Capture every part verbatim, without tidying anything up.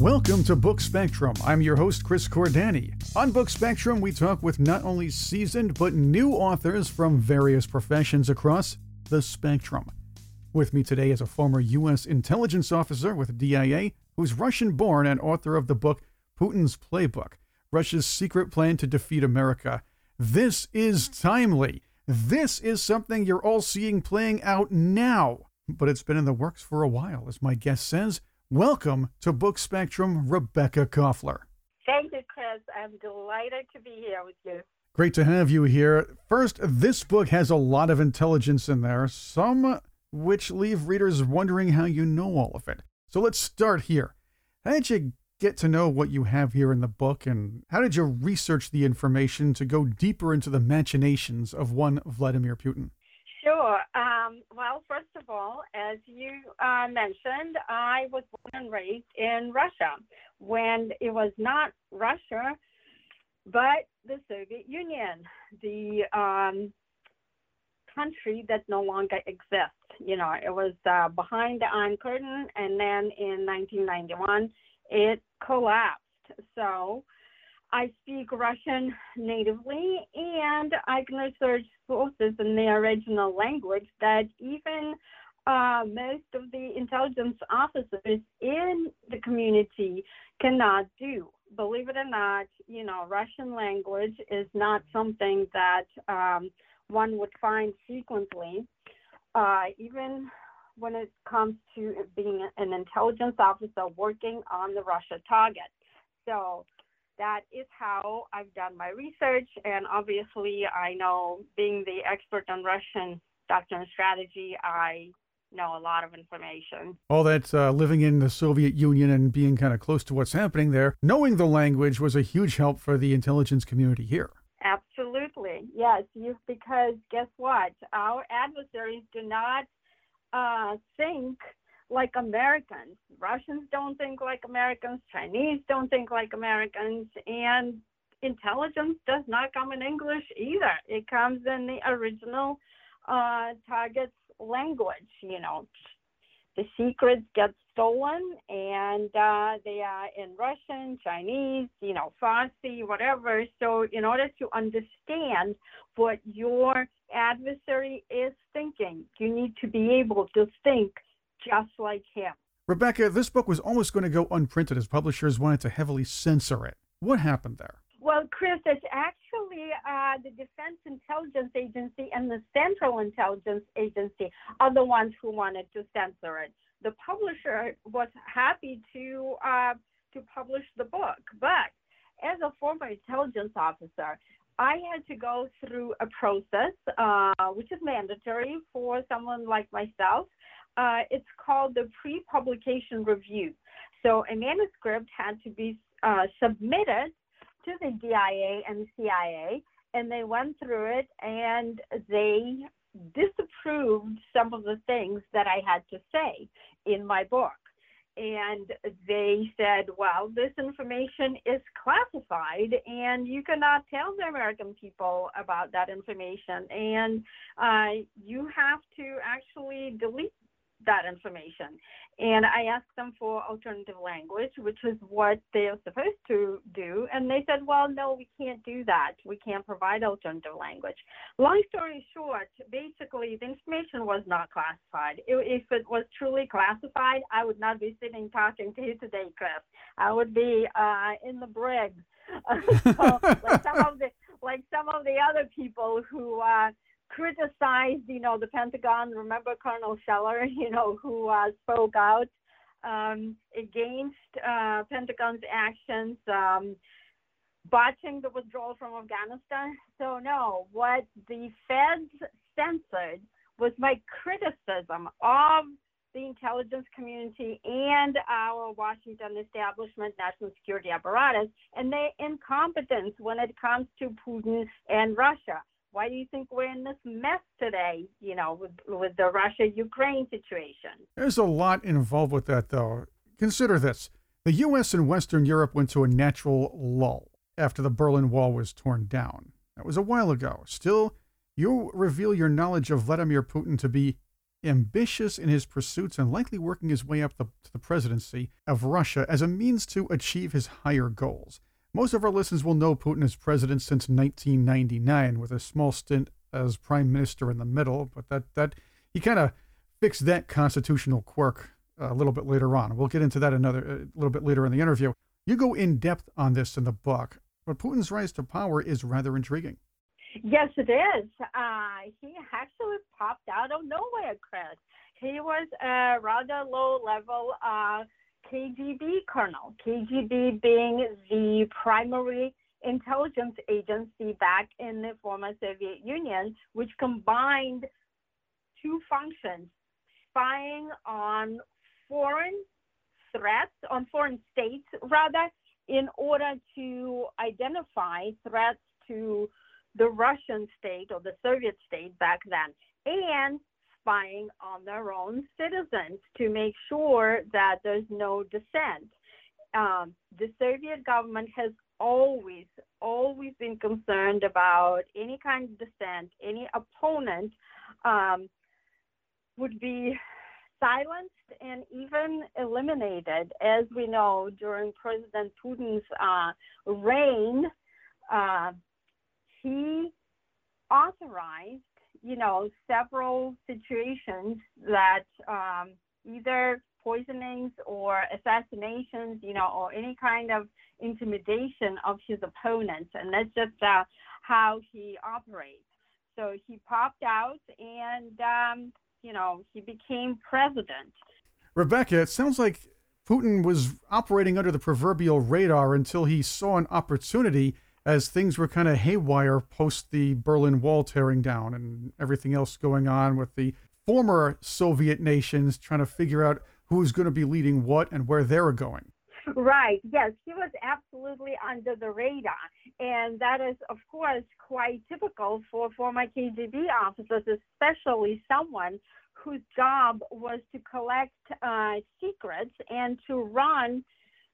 Welcome to Book Spectrum. I'm your host, Chris Cordani. On Book Spectrum, we talk with not only seasoned but new authors from various professions across the spectrum. With me today is a former U S intelligence officer with D I A who's Russian-born and author of the book Putin's Playbook, Russia's Secret Plan to Defeat America. This is timely. This is something you're all seeing playing out now, but it's been in the works for a while, as my guest says. Welcome to Book Spectrum, Rebecca Koffler. Thank you, Chris. I'm delighted to be here with you. Great to have you here. First, this book has a lot of intelligence in there, some which leave readers wondering how you know all of it. So let's start here. How did you get to know what you have here in the book, and how did you research the information to go deeper into the machinations of one Vladimir Putin? Sure. Um, well, first of all, as you uh, mentioned, I was born and raised in Russia when it was not Russia, but the Soviet Union, the um, country that no longer exists. You know, it was uh, behind the Iron Curtain, and then in nineteen ninety-one, it collapsed. So I speak Russian natively, and I can research sources in the original language that even uh, most of the intelligence officers in the community cannot do. Believe it or not, you know, Russian language is not something that um, one would find frequently, uh, even when it comes to being an intelligence officer working on the Russia target. So that is how I've done my research, and obviously I know, being the expert on Russian doctrine and strategy, I know a lot of information. All that uh, living in the Soviet Union and being kind of close to what's happening there, knowing the language was a huge help for the intelligence community here. Absolutely, yes, you, because guess what? Our adversaries do not uh, think like Americans. Russians don't think like Americans. Chinese don't think like Americans. And intelligence does not come in English either. It comes in the original uh, target's language. You know, the secrets get stolen, and uh, they are in Russian, Chinese, you know, Farsi, whatever. So in order to understand what your adversary is thinking, you need to be able to think just like him. Rebecca, this book was almost going to go unprinted as publishers wanted to heavily censor it. What happened there? Well, Chris, it's actually uh, the Defense Intelligence Agency and the Central Intelligence Agency are the ones who wanted to censor it. The publisher was happy to uh, to publish the book, but as a former intelligence officer, I had to go through a process, uh, which is mandatory for someone like myself. Uh, it's called the pre-publication review. So a manuscript had to be uh, submitted to the D I A and the C I A, and they went through it, and they disapproved some of the things that I had to say in my book. And they said, well, this information is classified, and you cannot tell the American people about that information, and uh, you have to actually delete that information. And I asked them for alternative language, which is what they're supposed to do. And they said, well, no, we can't do that. We can't provide alternative language. Long story short, basically, the information was not classified. If it was truly classified, I would not be sitting talking to you today, Chris. I would be uh, in the brig. so, like some of the like some of the other people who uh, criticized, you know, the Pentagon. Remember Colonel Scheller, you know, who uh, spoke out um, against uh, Pentagon's actions, um, botching the withdrawal from Afghanistan. So no, what the feds censored was my criticism of the intelligence community and our Washington establishment, national security apparatus, and their incompetence when it comes to Putin and Russia. Why do you think we're in this mess today, you know, with, with the Russia-Ukraine situation? There's a lot involved with that, though. Consider this. The U S and Western Europe went to a natural lull after the Berlin Wall was torn down. That was a while ago. Still, you reveal your knowledge of Vladimir Putin to be ambitious in his pursuits and likely working his way up the, to the presidency of Russia as a means to achieve his higher goals. Most of our listeners will know Putin as president since nineteen ninety-nine, with a small stint as prime minister in the middle, but that, that he kind of fixed that constitutional quirk a little bit later on. We'll get into that another a little bit later in the interview. You go in depth on this in the book, but Putin's rise to power is rather intriguing. Yes, it is. Uh, he actually popped out of nowhere, Chris. He was a rather low-level uh, K G B colonel, K G B being the primary intelligence agency back in the former Soviet Union, which combined two functions: spying on foreign threats, on foreign states, rather, in order to identify threats to the Russian state or the Soviet state back then, and spying on their own citizens to make sure that there's no dissent. Um, the Soviet government has always, always been concerned about any kind of dissent, any opponent um, would be silenced and even eliminated. As we know, during President Putin's uh, reign, uh, he authorized, you know, several situations that um, either poisonings or assassinations, you know, or any kind of intimidation of his opponents. And that's just uh, how he operates. So he popped out and, um, you know, he became president. Rebecca, it sounds like Putin was operating under the proverbial radar until he saw an opportunity as things were kind of haywire post the Berlin Wall tearing down and everything else going on with the former Soviet nations trying to figure out who's going to be leading what and where they were going. Right. Yes, he was absolutely under the radar. And that is, of course, quite typical for former K G B officers, especially someone whose job was to collect uh, secrets and to run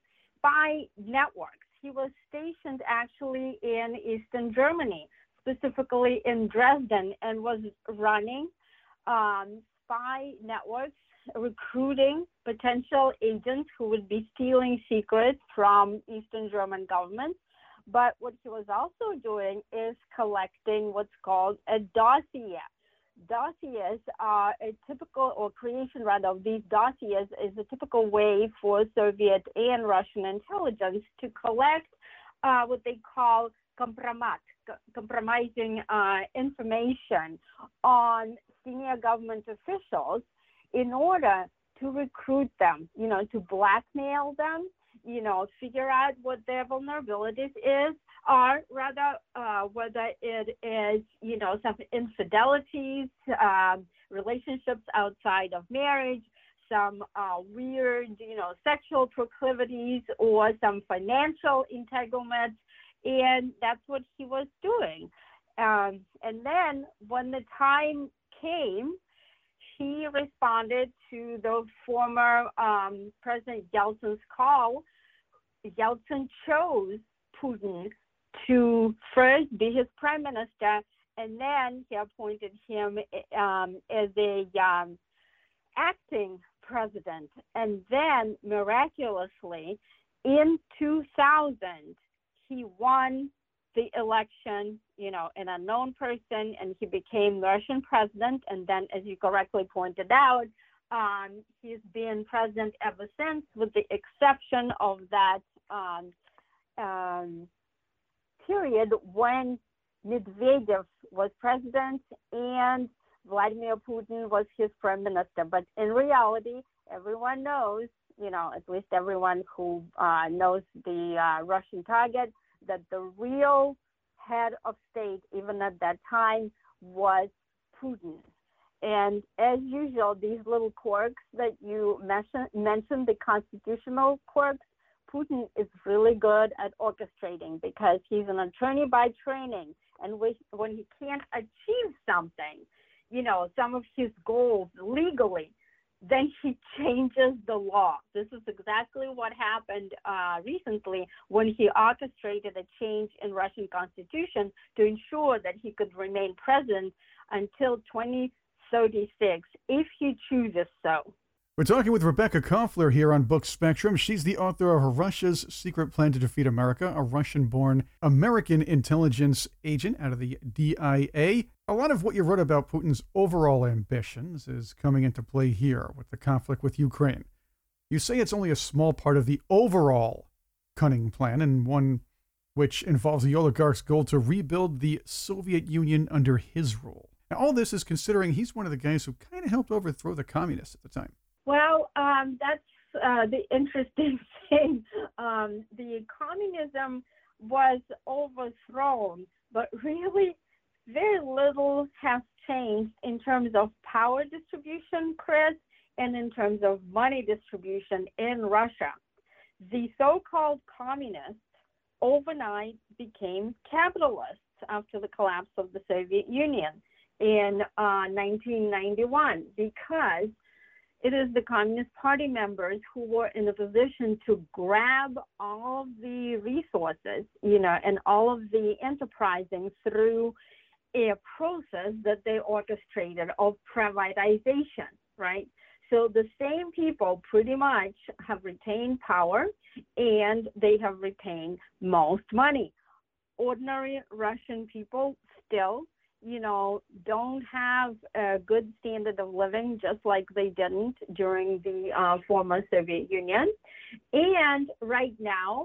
spy networks. He was stationed actually in Eastern Germany, specifically in Dresden, and was running um, spy networks, recruiting potential agents who would be stealing secrets from Eastern German governments. But what he was also doing is collecting what's called a dossier. Dossiers are a typical, or creation rather, of these dossiers is a typical way for Soviet and Russian intelligence to collect uh, what they call compromat, compromising uh, information on senior government officials in order to recruit them, you know, to blackmail them, you know, figure out what their vulnerabilities is, or rather uh, whether it is, you know, some infidelities, um, relationships outside of marriage, some uh, weird, you know, sexual proclivities, or some financial entanglements, and that's what he was doing. Um, and then when the time came, he responded to the former um, President Yeltsin's call. Yeltsin chose Putin to first be his prime minister, and then he appointed him um, as a um, acting president. And then, miraculously, in two thousand, he won the election, you know, an unknown person, and he became Russian president. And then, as you correctly pointed out, um, he's been president ever since, with the exception of that um, um, period when Medvedev was president and Vladimir Putin was his prime minister. But in reality, everyone knows, you know, at least everyone who uh, knows the uh, Russian target, that the real head of state, even at that time, was Putin. And as usual, these little quirks that you mentioned, mentioned the constitutional quirks, Putin is really good at orchestrating because he's an attorney by training. And when he can't achieve something, you know, some of his goals legally, then he changes the law. This is exactly what happened uh, recently when he orchestrated a change in Russian constitution to ensure that he could remain president until twenty thirty-six, if he chooses so. We're talking with Rebecca Koffler here on Book Spectrum. She's the author of Russia's Secret Plan to Defeat America, a Russian-born American intelligence agent out of the D I A. A lot of what you wrote about Putin's overall ambitions is coming into play here with the conflict with Ukraine. You say it's only a small part of the overall cunning plan, and one which involves the oligarch's goal to rebuild the Soviet Union under his rule. Now, all this is considering he's one of the guys who kind of helped overthrow the communists at the time. Well, um, that's uh, the interesting thing. Um, the communism was overthrown, but really very little has changed in terms of power distribution, Chris, and in terms of money distribution in Russia. The so-called communists overnight became capitalists after the collapse of the Soviet Union in uh, nineteen ninety-one, because it is the Communist Party members who were in a position to grab all of the resources, you know, and all of the enterprising through a process that they orchestrated of privatization, right? So the same people pretty much have retained power, and they have retained most money. Ordinary Russian people still, you know, don't have a good standard of living, just like they didn't during the uh, former Soviet Union. And right now,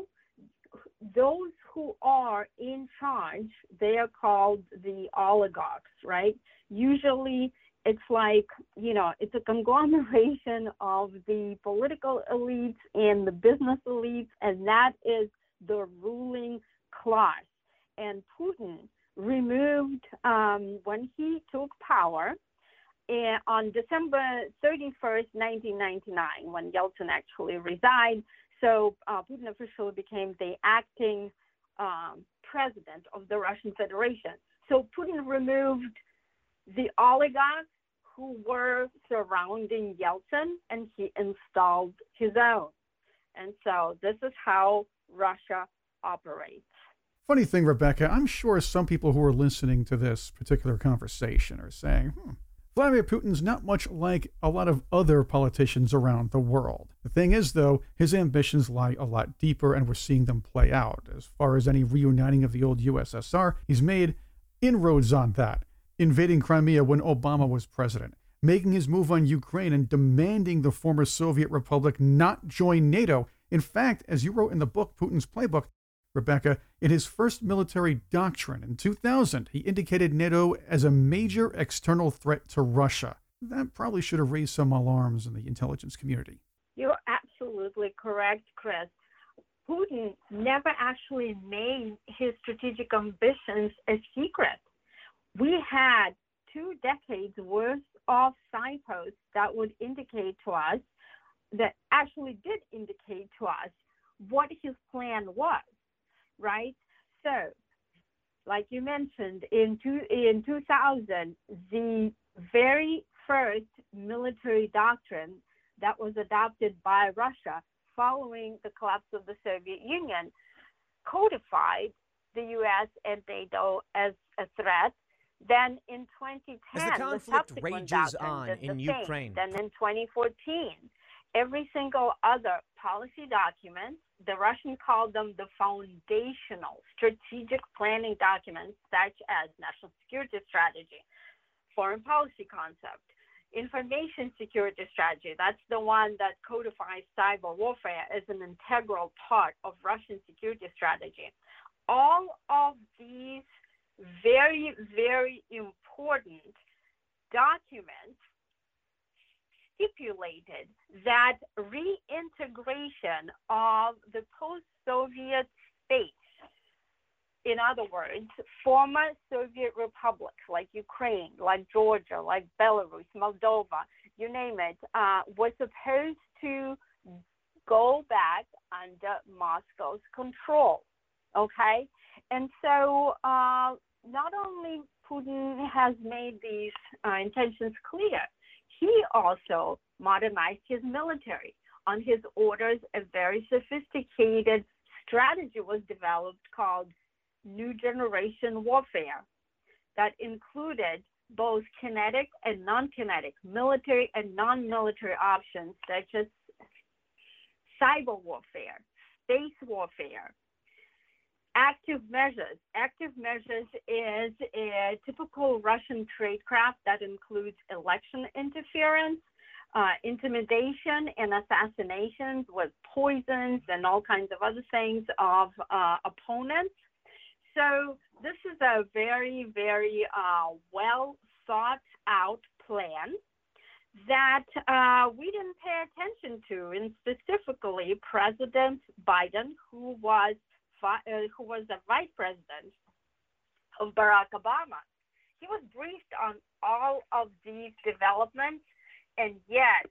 those who are in charge, they are called the oligarchs, right? Usually it's like, you know, it's a conglomeration of the political elites and the business elites, and that is the ruling class. And Putin removed, um, when he took power uh, on December thirty-first, nineteen ninety-nine, when Yeltsin actually resigned. So uh, Putin officially became the acting um, president of the Russian Federation. So Putin removed the oligarchs who were surrounding Yeltsin, and he installed his own. And so this is how Russia operates. Funny thing, Rebecca, I'm sure some people who are listening to this particular conversation are saying, hmm, Vladimir Putin's not much like a lot of other politicians around the world. The thing is, though, his ambitions lie a lot deeper, and we're seeing them play out. As far as any reuniting of the old U S S R, he's made inroads on that, invading Crimea when Obama was president, making his move on Ukraine and demanding the former Soviet republic not join NATO. In fact, as you wrote in the book, Putin's Playbook, Rebecca, in his first military doctrine in two thousand, he indicated NATO as a major external threat to Russia. That probably should have raised some alarms in the intelligence community. You're absolutely correct, Chris. Putin never actually made his strategic ambitions a secret. We had two decades worth of signposts that would indicate to us, that actually did indicate to us what his plan was. Right? So, like you mentioned, in, two, in two thousand, the very first military doctrine that was adopted by Russia following the collapse of the Soviet Union codified the U S and NATO as a threat. Then in twenty ten, as the conflict the rages on in Ukraine, then in twenty fourteen, every single other policy document, the Russians called them the foundational strategic planning documents, such as national security strategy, foreign policy concept, information security strategy. That's the one that codifies cyber warfare as an integral part of Russian security strategy. All of these very, very important documents stipulated that reintegration of the post-Soviet states, in other words, former Soviet republics like Ukraine, like Georgia, like Belarus, Moldova, you name it, uh, was supposed to go back under Moscow's control, okay? And so uh, not only Putin has made these uh, intentions clear, he also modernized his military. On his orders, a very sophisticated strategy was developed called New Generation Warfare that included both kinetic and non-kinetic, military and non-military options, such as cyber warfare, space warfare, active measures. Active measures is a typical Russian tradecraft that includes election interference, uh, intimidation, and assassinations with poisons and all kinds of other things of uh, opponents. So this is a very, very uh, well thought out plan that uh, we didn't pay attention to, and specifically President Biden, who was uh, who was the vice president of Barack Obama. He was briefed on all of these developments, and yet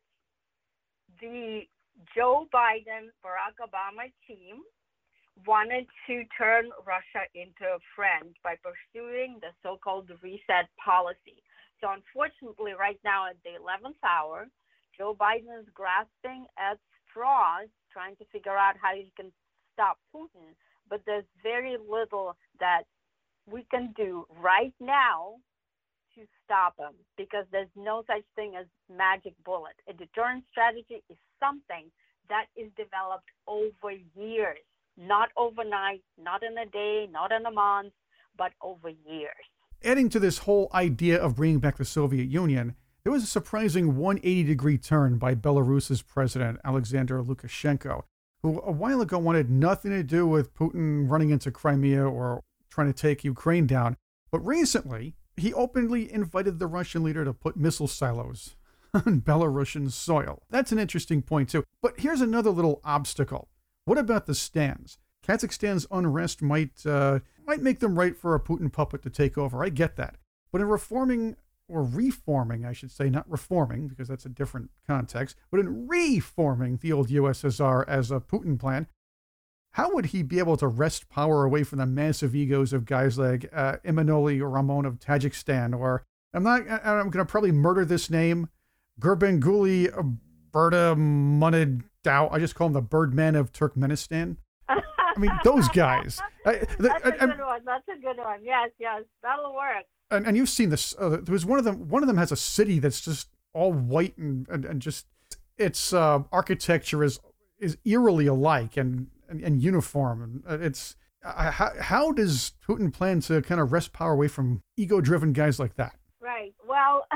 the Joe Biden, Barack Obama team wanted to turn Russia into a friend by pursuing the so-called reset policy. So unfortunately, right now at the eleventh hour, Joe Biden is grasping at straws, trying to figure out how he can stop Putin. But there's very little that we can do right now to stop him, because there's no such thing as magic bullet. A deterrence strategy is something that is developed over years, not overnight, not in a day, not in a month, but over years. Adding to this whole idea of bringing back the Soviet Union, there was a surprising one hundred eighty degree turn by Belarus's president, Alexander Lukashenko, who a while ago wanted nothing to do with Putin running into Crimea or trying to take Ukraine down. But recently, he openly invited the Russian leader to put missile silos on Belarusian soil. That's an interesting point, too. But here's another little obstacle. What about the stands? Kazakhstan's unrest might uh, might make them right for a Putin puppet to take over. I get that. But in reforming, or reforming, I should say, not reforming, because that's a different context, but in reforming the old U S S R as a Putin plan, how would he be able to wrest power away from the massive egos of guys like uh, Imanoli Ramon of Tajikistan, or I'm not, I'm going to probably murder this name, Gurbanguly Berta Munid Dow. I just call him the Birdman of Turkmenistan. I mean, those guys. I, the, That's a I, good one. That's a good one. Yes, yes, that'll work. And, and you've seen this. Uh, there was one of them. One of them has a city that's just all white and and, and just its uh, architecture is is eerily alike and and, and uniform. And it's uh, how how does Putin plan to kind of wrest power away from ego-driven guys like that? Right. Well,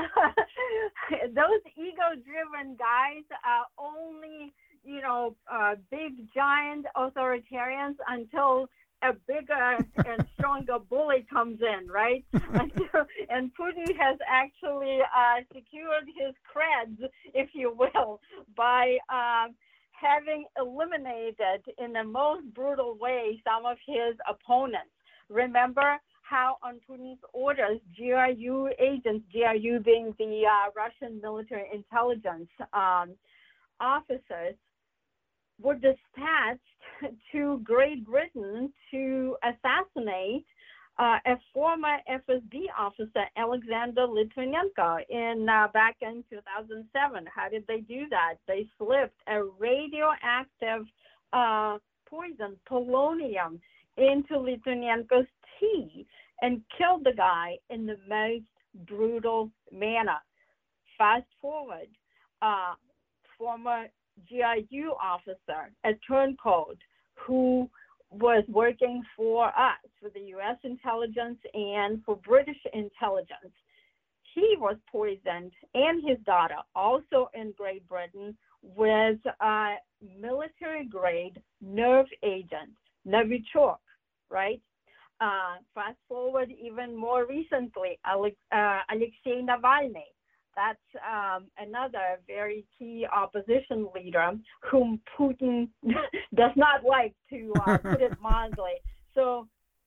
those ego-driven guys are only, you know, uh, big, giant authoritarians until a bigger and stronger bully comes in, right? Until, and Putin has actually uh, secured his creds, if you will, by uh, having eliminated in the most brutal way some of his opponents. Remember how on Putin's orders, G R U agents, G R U being the uh, Russian military intelligence um, officers, were dispatched to Great Britain to assassinate uh, a former F S B officer, Alexander Litvinenko, in uh, back in two thousand seven. How did they do that? They slipped a radioactive uh, poison, polonium, into Litvinenko's tea and killed the guy in the most brutal manner. Fast forward, uh, former G R U officer, a turncoat, who was working for us, for the U S intelligence and for British intelligence. He was poisoned, and his daughter, also in Great Britain, with a military-grade nerve agent, Novichok, right? Uh, fast forward even more recently, Alex, uh, Alexei Navalny. That's um, another very key opposition leader whom Putin does not like, to uh, put it mildly. So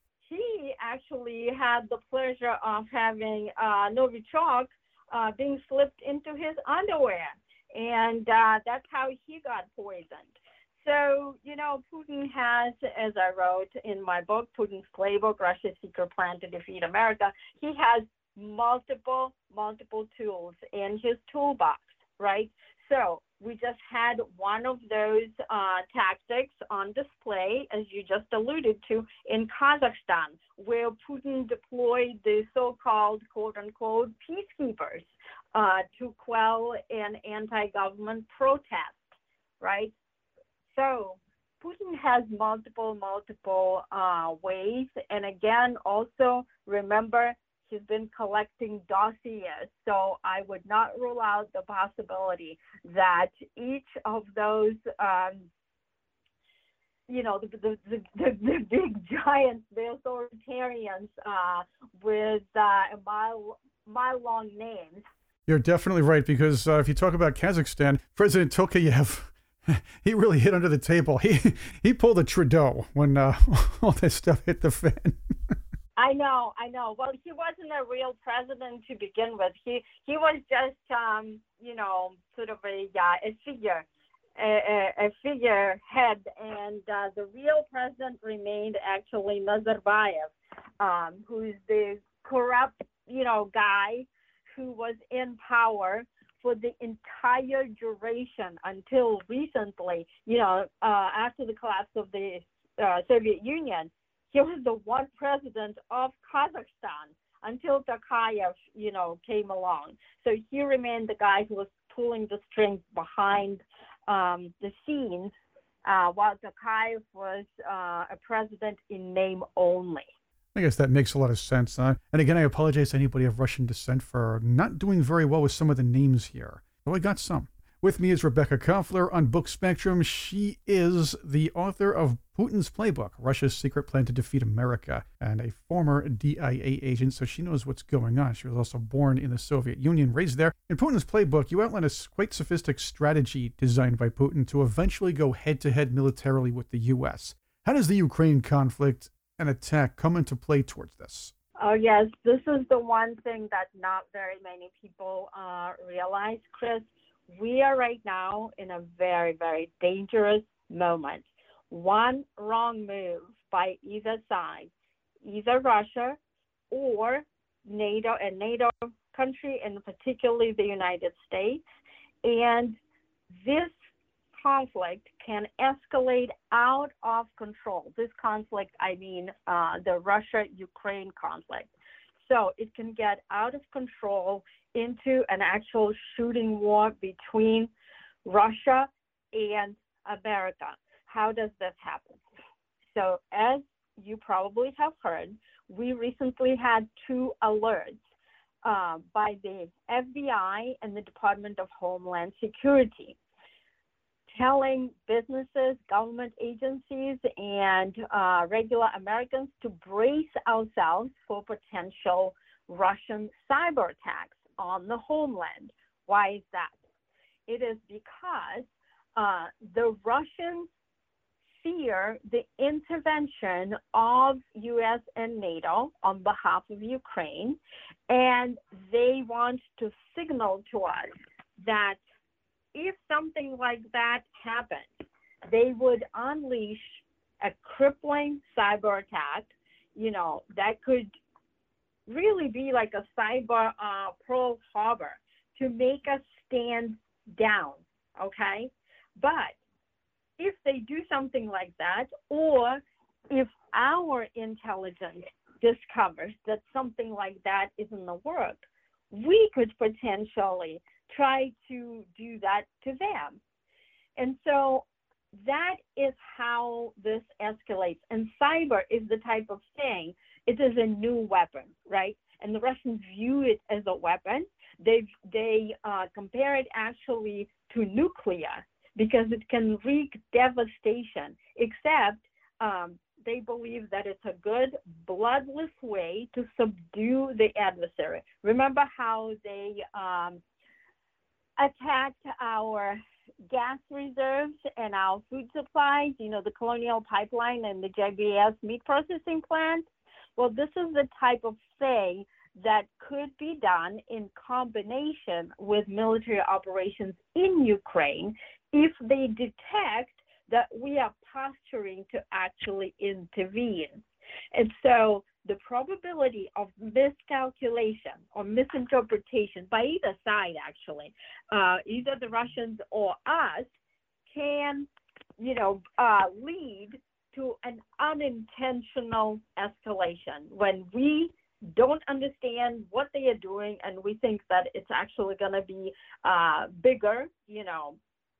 he actually had the pleasure of having uh, Novichok uh, being slipped into his underwear, and uh, that's how he got poisoned. So, you know, Putin has, as I wrote in my book, Putin's Playbook, Russia's Secret Plan to Defeat America, he has multiple, multiple tools in his toolbox, right? So we just had one of those uh, tactics on display, as you just alluded to, in Kazakhstan, where Putin deployed the so-called, quote-unquote, peacekeepers uh, to quell an anti-government protest, right? So Putin has multiple, multiple uh, ways. And again, also remember, he's been collecting dossiers. So I would not rule out the possibility that each of those, um, you know, the, the, the, the, the big giants, the authoritarians uh, with uh, mile, mile-long names. You're definitely right, because uh, if you talk about Kazakhstan, President Tokayev, he really hit under the table. He he pulled a Trudeau when uh, all that stuff hit the fan. I know, I know. Well, he wasn't a real president to begin with. He he was just, um, you know, sort of a uh, a figure, a, a, a figurehead, and uh, the real president remained actually Nazarbayev, um, who's the corrupt, you know, guy who was in power for the entire duration until recently, you know, uh, after the collapse of the uh, Soviet Union. He was the one president of Kazakhstan until Tokayev, you know, came along. So he remained the guy who was pulling the strings behind um, the scenes, uh, while Tokayev was uh, a president in name only. I guess that makes a lot of sense. Uh, and again, I apologize to anybody of Russian descent for not doing very well with some of the names here. Though I got some. With me is Rebecca Koffler on Book Spectrum. She is the author of Putin's Playbook, Russia's Secret Plan to Defeat America, and a former D I A agent, so she knows what's going on. She was also born in the Soviet Union, raised there. In Putin's Playbook, you outline a quite sophisticated strategy designed by Putin to eventually go head-to-head militarily with the U S. How does the Ukraine conflict and attack come into play towards this? Oh, yes. This is the one thing that not very many people uh, realize, Chris. We are right now in a very, very dangerous moment. One wrong move by either side, either Russia or NATO, a NATO country, and particularly the United States, and this conflict can escalate out of control. This conflict, I mean uh, the Russia-Ukraine conflict. So it can get out of control into an actual shooting war between Russia and America. How does this happen? So as you probably have heard, we recently had two alerts uh, by the F B I and the Department of Homeland Security, telling businesses, government agencies, and uh, regular Americans to brace ourselves for potential Russian cyber attacks on the homeland. Why is that? It is because uh, the Russians fear the intervention of U S and NATO on behalf of Ukraine, and they want to signal to us that if something like that happened, they would unleash a crippling cyber attack, you know, that could really be like a cyber uh, Pearl Harbor to make us stand down, okay? But if they do something like that, or if our intelligence discovers that something like that is in the works, we could potentially try to do that to them. And so that is how this escalates. And cyber is the type of thing, it is a new weapon, right? And the Russians view it as a weapon. They they uh, compare it actually to nuclear because it can wreak devastation, except um, they believe that it's a good, bloodless way to subdue the adversary. Remember how they um, attacked our gas reserves and our food supplies, you know, the Colonial Pipeline and the J B S meat processing plant? Well, this is the type of thing that could be done in combination with military operations in Ukraine if they detect that we are posturing to actually intervene. And so the probability of miscalculation or misinterpretation by either side, actually, uh, either the Russians or us, can, you know, uh, lead to an unintentional escalation when we don't understand what they are doing and we think that it's actually going to be uh, bigger, you know,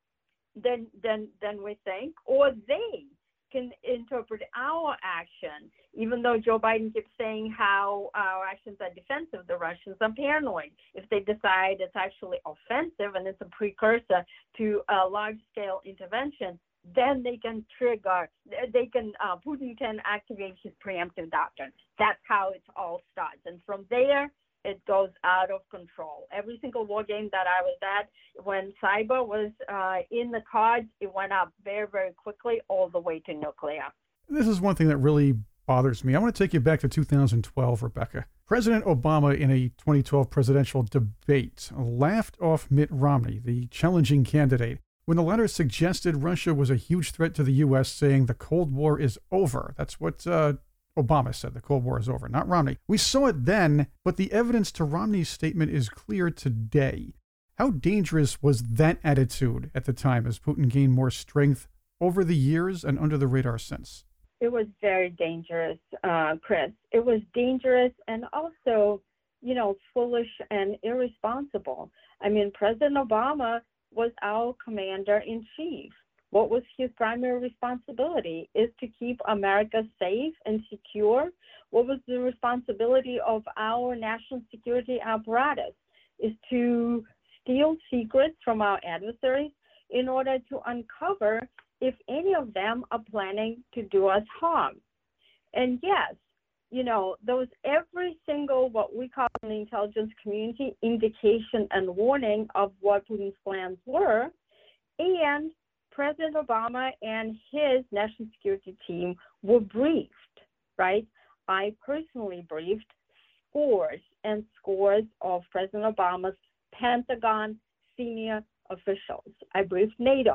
than, than, than we think, or they can interpret our action, even though Joe Biden keeps saying how our actions are defensive, the Russians are paranoid. If they decide it's actually offensive and it's a precursor to a large-scale intervention, then they can trigger, they can, uh, Putin can activate his preemptive doctrine. That's how it all starts. And from there, it goes out of control. Every single war game that I was at, when cyber was uh, in the cards, it went up very, very quickly all the way to nuclear. This is one thing that really bothers me. I want to take you back to two thousand twelve, Rebecca. President Obama, in a twenty twelve presidential debate, laughed off Mitt Romney, the challenging candidate, when the latter suggested Russia was a huge threat to the U S, saying the Cold War is over. That's what uh, Obama said, the Cold War is over, not Romney. We saw it then, but the evidence to Romney's statement is clear today. How dangerous was that attitude at the time as Putin gained more strength over the years and under the radar since? It was very dangerous, uh, Chris. It was dangerous and also, you know, foolish and irresponsible. I mean, President Obama was our commander-in-chief. What was his primary responsibility? Is to keep America safe and secure. What was the responsibility of our national security apparatus? Is to steal secrets from our adversaries in order to uncover if any of them are planning to do us harm. And yes, you know, those every single what we call in the intelligence community indication and warning of what Putin's plans were, and President Obama and his national security team were briefed, right? I personally briefed scores and scores of President Obama's Pentagon senior officials. I briefed NATO.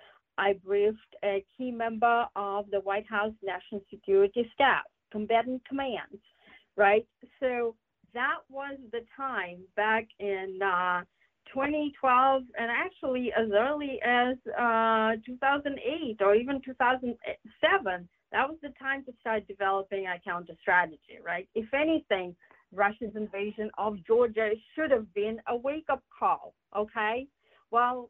I briefed a key member of the White House National Security Staff, combatant commands, right? So that was the time back in uh, twenty twelve, and actually as early as uh, two thousand eight or even two thousand seven, that was the time to start developing a counter strategy, right? If anything, Russia's invasion of Georgia should have been a wake-up call, okay? Well,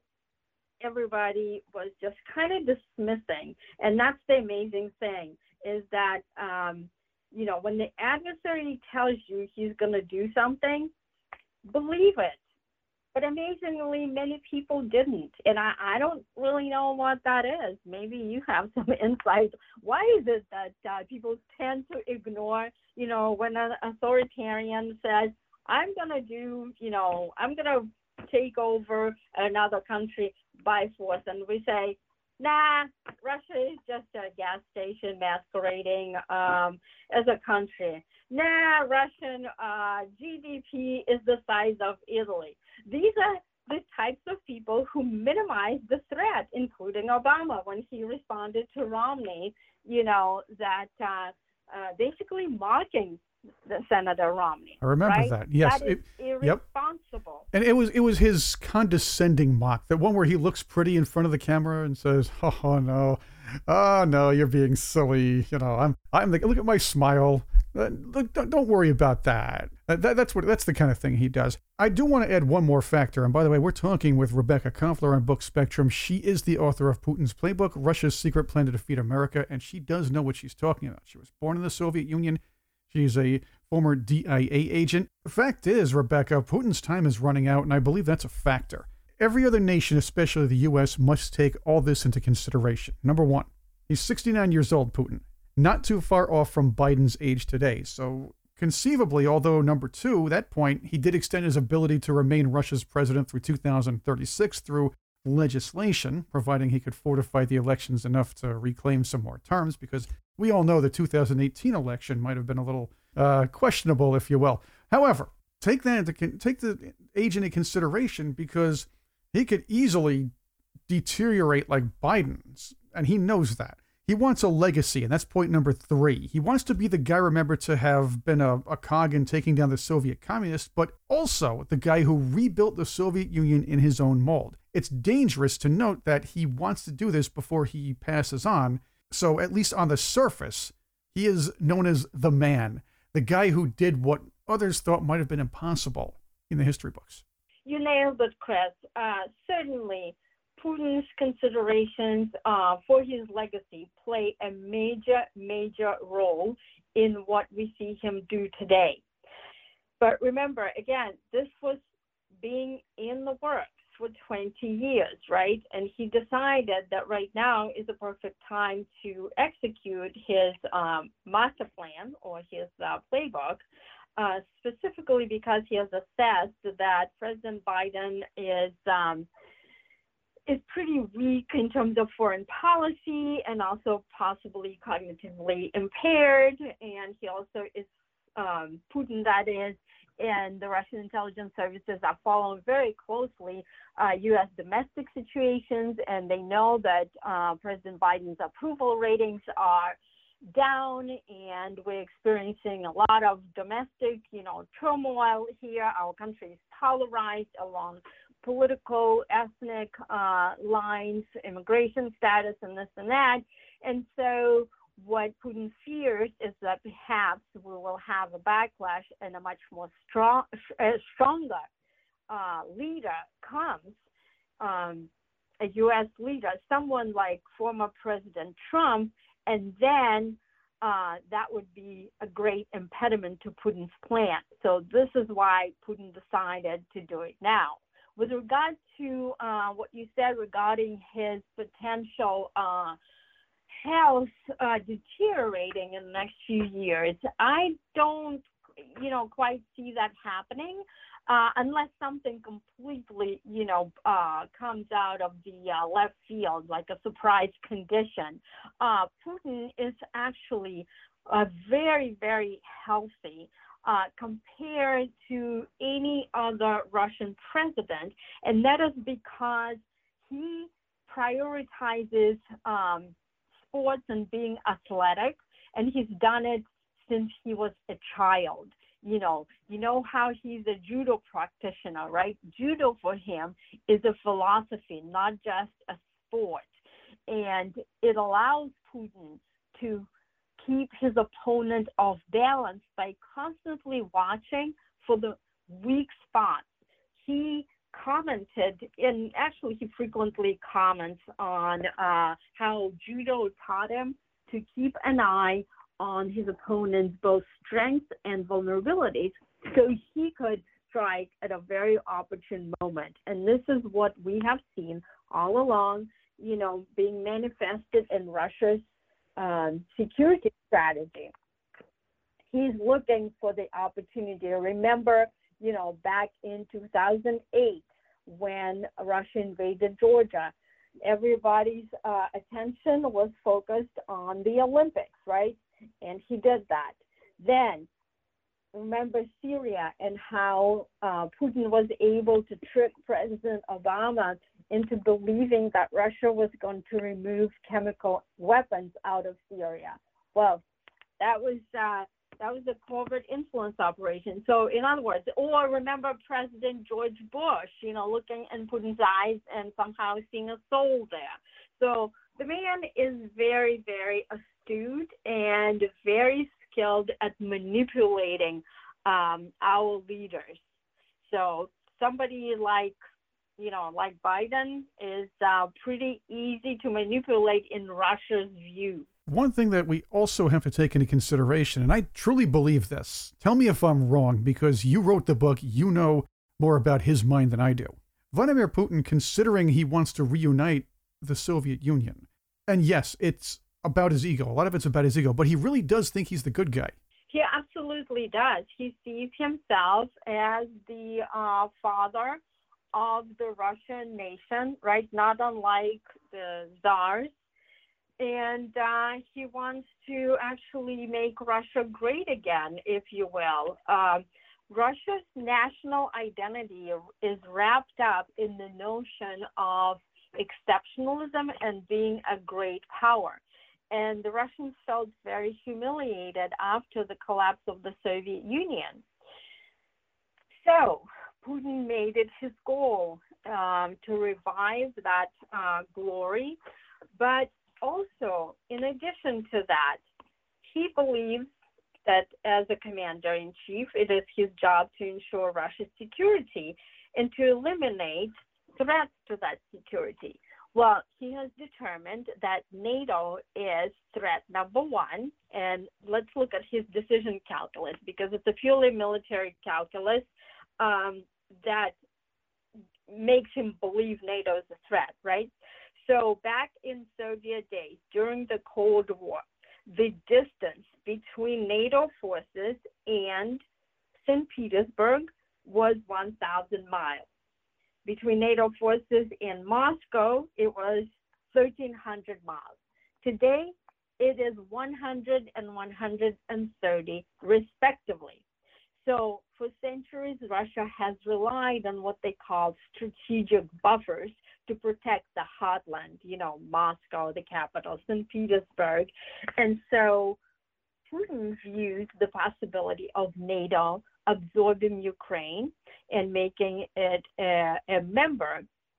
everybody was just kind of dismissing, and that's the amazing thing, is that, um, you know, when the adversary tells you he's going to do something, believe it. But amazingly, many people didn't. And I, I don't really know what that is. Maybe you have some insight. Why is it that uh, people tend to ignore, you know, when an authoritarian says, I'm going to do, you know, I'm going to take over another country by force. And we say, nah, Russia is just a gas station masquerading um, as a country. Nah, Russian uh, G D P is the size of Italy. These are the types of people who minimize the threat, including Obama when he responded to Romney, you know, that uh, uh, basically mocking the Senator Romney. I remember right? that. Yes. That is it, irresponsible. Yep. And it was it was his condescending mock, that one where he looks pretty in front of the camera and says, "Oh no, oh no, you're being silly. You know, I'm I'm the, look at my smile. Uh, look, don't, don't worry about that." Uh, that. That's what that's the kind of thing he does. I do want to add one more factor. And by the way, we're talking with Rebecca Koffler on Book Spectrum. She is the author of Putin's Playbook, Russia's Secret Plan to Defeat America, and she does know what she's talking about. She was born in the Soviet Union. She's a former D I A agent. The fact is, Rebecca, Putin's time is running out, and I believe that's a factor. Every other nation, especially the U S, must take all this into consideration. Number one, he's sixty-nine years old, Putin. Not too far off from Biden's age today. So conceivably, although number two, that point, he did extend his ability to remain Russia's president through two thousand thirty-six through legislation, providing he could fortify the elections enough to reclaim some more terms, because we all know the two thousand eighteen election might have been a little uh, questionable, if you will. However, take that into take the age into consideration, because he could easily deteriorate like Biden's, and he knows that. He wants a legacy, and that's point number three. He wants to be the guy remembered to have been a, a cog in taking down the Soviet communists, but also the guy who rebuilt the Soviet Union in his own mold. It's dangerous to note that he wants to do this before he passes on, so at least on the surface, he is known as the man, the guy who did what others thought might have been impossible in the history books. You nailed it, Chris. Uh, certainly, Putin's considerations uh, for his legacy play a major, major role in what we see him do today. But remember, again, this was being in the works for twenty years, right? And he decided that right now is the perfect time to execute his um, master plan or his uh, playbook, uh, specifically because he has assessed that President Biden is um, is pretty weak in terms of foreign policy and also possibly cognitively impaired. And he also is, um, Putin that is, and the Russian intelligence services are following very closely uh, U S domestic situations, and they know that uh, President Biden's approval ratings are down, and we're experiencing a lot of domestic, you know, turmoil here. Our country is polarized along political, ethnic uh, lines, immigration status, and this and that. And so what Putin fears is that perhaps we will have a backlash and a much more strong, uh, stronger uh, leader comes, um, a U S leader, someone like former President Trump, and then uh, that would be a great impediment to Putin's plan. So this is why Putin decided to do it now. With regard to uh, what you said regarding his potential uh, health uh, deteriorating in the next few years, I don't, you know, quite see that happening uh, unless something completely, you know, uh, comes out of the uh, left field, like a surprise condition. Uh, Putin is actually uh, very, very healthy uh, compared to any other Russian president, and that is because he prioritizes um, sports and being athletic, and he's done it since he was a child. You know, you know how he's a judo practitioner, right? Judo for him is a philosophy, not just a sport. And it allows Putin to keep his opponent off balance by constantly watching for the weak spots. He commented, and actually he frequently comments on uh, how judo taught him to keep an eye on his opponent's both strengths and vulnerabilities so he could strike at a very opportune moment. And this is what we have seen all along, you know, being manifested in Russia's um, security strategy. He's looking for the opportunity. Remember, you know, back in two thousand eight, when Russia invaded Georgia, everybody's uh, attention was focused on the Olympics, right? And he did that. Then, remember Syria and how uh, Putin was able to trick President Obama into believing that Russia was going to remove chemical weapons out of Syria. Well, that was uh, that was a covert influence operation. So, in other words, or remember President George Bush, you know, looking in Putin's eyes and somehow seeing a soul there. So the man is very, very astute and very skilled at manipulating um, our leaders. So somebody like, you know, like Biden is uh, pretty easy to manipulate in Russia's view. One thing that we also have to take into consideration, and I truly believe this, tell me if I'm wrong, because you wrote the book, you know more about his mind than I do. Vladimir Putin, considering he wants to reunite the Soviet Union, and yes, it's about his ego, a lot of it's about his ego, but he really does think he's the good guy. He absolutely does. He sees himself as the uh, father of the Russian nation, right? Not unlike the czars. And uh, he wants to actually make Russia great again, if you will. Uh, Russia's national identity is wrapped up in the notion of exceptionalism and being a great power. and the Russians felt very humiliated after the collapse of the Soviet Union. So Putin made it his goal um, to revive that uh, glory, but also, in addition to that, he believes that as a commander-in-chief, it is his job to ensure Russia's security and to eliminate threats to that security. Well, he has determined that NATO is threat number one, and let's look at his decision calculus, because it's a purely military calculus um, that makes him believe NATO is a threat, right? So back in Soviet days, during the Cold War, the distance between NATO forces and Saint Petersburg was one thousand miles. Between NATO forces and Moscow, it was thirteen hundred miles. Today, it is one hundred and one hundred thirty, respectively. So for centuries, Russia has relied on what they call strategic buffers to protect the heartland, you know, Moscow, the capital, Saint Petersburg. And so Putin views the possibility of NATO absorbing Ukraine and making it a, a member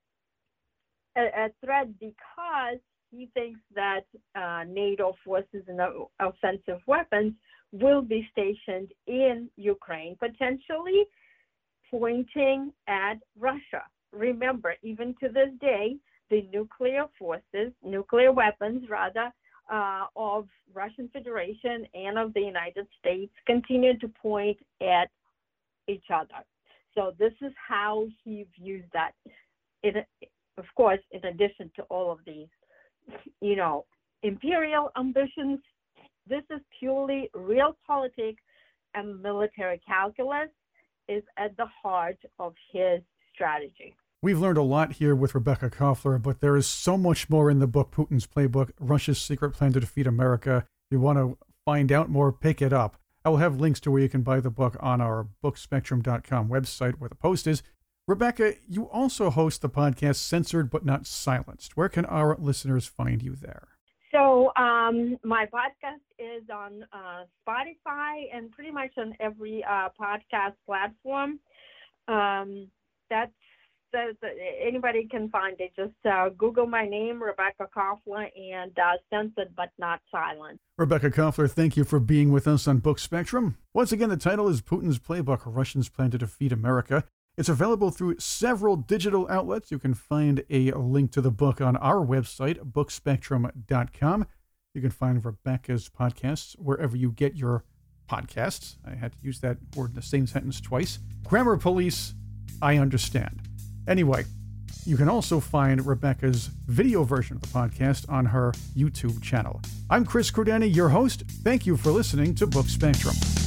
a, a threat, because he thinks that uh, NATO forces and offensive weapons will be stationed in Ukraine, potentially pointing at Russia. Remember, even to this day, the nuclear forces, nuclear weapons rather, uh, of Russian Federation and of the United States continue to point at each other. So this is how he views that. It, of course, in addition to all of these, you know, imperial ambitions, this is purely realpolitik, and military calculus is at the heart of his strategy. We've learned a lot here with Rebecca Koffler, but there is so much more in the book, Putin's Playbook, Russia's Secret Plan to Defeat America. If you want to find out more, pick it up. I will have links to where you can buy the book on our book spectrum dot com website where the post is. Rebecca, you also host the podcast Censored But Not Silenced. Where can our listeners find you there? So um, my podcast is on uh, Spotify and pretty much on every uh, podcast platform. Um, that's, that's anybody can find it. Just uh, Google my name, Rebecca Koffler, and uh, Censored But Not Silenced. Rebecca Koffler, thank you for being with us on Book Spectrum. Once again, the title is Putin's Playbook, Russia's Plan to Defeat America. It's available through several digital outlets. You can find a link to the book on our website, book spectrum dot com. You can find Rebecca's podcasts wherever you get your podcasts. I had to use that word in the same sentence twice. Grammar Police, I understand. Anyway, you can also find Rebecca's video version of the podcast on her YouTube channel. I'm Chris Cordani, your host. Thank you for listening to Book Spectrum.